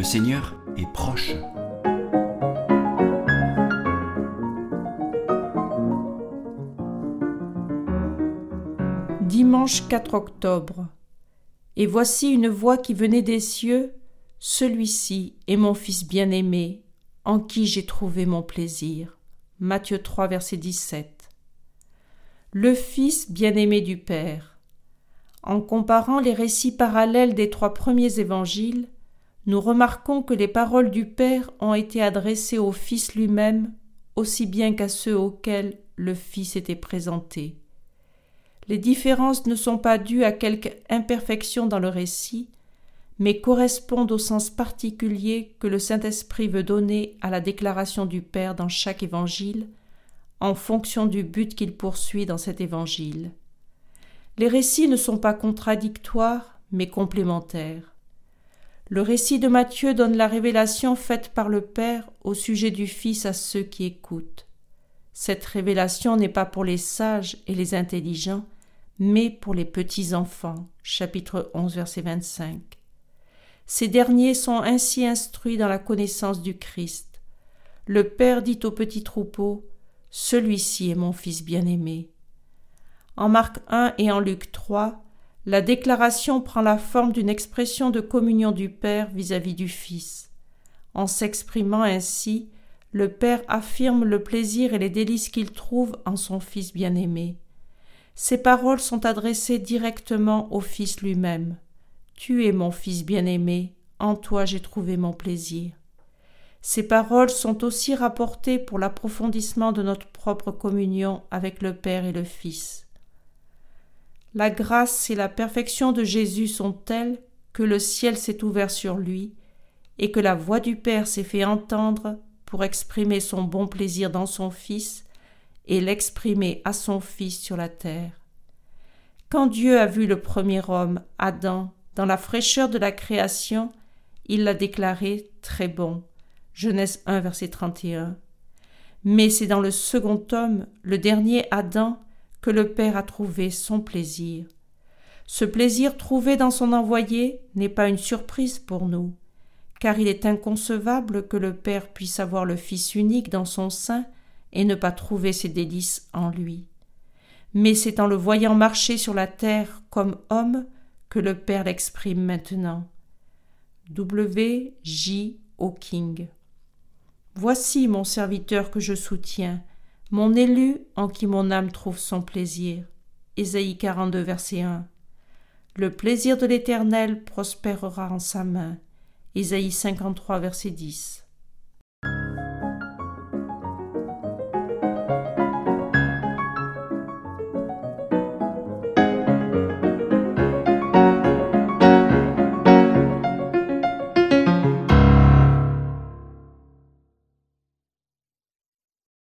Le Seigneur est proche. Dimanche 4 octobre. Et voici une voix qui venait des cieux. Celui-ci est mon Fils bien-aimé, en qui j'ai trouvé mon plaisir. Matthieu 3, verset 17. Le Fils bien-aimé du Père. En comparant les récits parallèles des 3 premiers évangiles, nous remarquons que les paroles du Père ont été adressées au Fils lui-même, aussi bien qu'à ceux auxquels le Fils était présenté. Les différences ne sont pas dues à quelque imperfection dans le récit, mais correspondent au sens particulier que le Saint-Esprit veut donner à la déclaration du Père dans chaque évangile, en fonction du but qu'il poursuit dans cet évangile. Les récits ne sont pas contradictoires, mais complémentaires. Le récit de Matthieu donne la révélation faite par le Père au sujet du Fils à ceux qui écoutent. Cette révélation n'est pas pour les sages et les intelligents, mais pour les petits-enfants. Chapitre 11, verset 25. Ces derniers sont ainsi instruits dans la connaissance du Christ. Le Père dit au petit troupeau, « Celui-ci est mon Fils bien-aimé ». En Marc 1 et en Luc 3, la déclaration prend la forme d'une expression de communion du Père vis-à-vis du Fils. En s'exprimant ainsi, le Père affirme le plaisir et les délices qu'il trouve en son Fils bien-aimé. Ces paroles sont adressées directement au Fils lui-même. « Tu es mon Fils bien-aimé, en toi j'ai trouvé mon plaisir ». Ces paroles sont aussi rapportées pour l'approfondissement de notre propre communion avec le Père et le Fils. La grâce et la perfection de Jésus sont telles que le ciel s'est ouvert sur lui et que la voix du Père s'est fait entendre pour exprimer son bon plaisir dans son Fils et l'exprimer à son Fils sur la terre. Quand Dieu a vu le premier homme, Adam, dans la fraîcheur de la création, il l'a déclaré très bon. Genèse 1, verset 31. Mais c'est dans le second homme, le dernier Adam, que le Père a trouvé son plaisir. Ce plaisir trouvé dans son envoyé n'est pas une surprise pour nous, car il est inconcevable que le Père puisse avoir le Fils unique dans son sein et ne pas trouver ses délices en lui. Mais c'est en le voyant marcher sur la terre comme homme que le Père l'exprime maintenant. W. J. Hawking. Voici mon serviteur que je soutiens, mon élu en qui mon âme trouve son plaisir. Ésaïe 42, verset 1. Le plaisir de l'Éternel prospérera en sa main. Ésaïe 53, verset 10.